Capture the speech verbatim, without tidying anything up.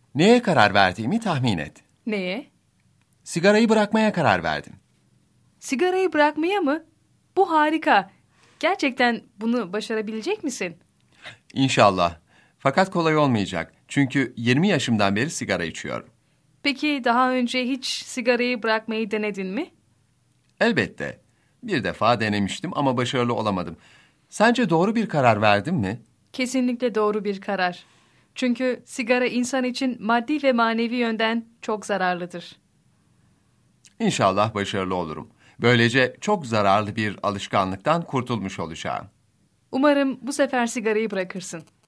Neye karar verdiğimi tahmin et. Neye? Sigarayı bırakmaya karar verdim. Sigarayı bırakmaya mı? Bu harika. Gerçekten bunu başarabilecek misin? İnşallah. Fakat kolay olmayacak. Çünkü yirmi yaşımdan beri sigara içiyorum. Peki daha önce hiç sigarayı bırakmayı denedin mi? Elbette. Bir defa denemiştim ama başarılı olamadım. Sence doğru bir karar verdim mi? Kesinlikle doğru bir karar. Çünkü sigara insan için maddi ve manevi yönden çok zararlıdır. İnşallah başarılı olurum. Böylece çok zararlı bir alışkanlıktan kurtulmuş olacağım. Umarım bu sefer sigarayı bırakırsın.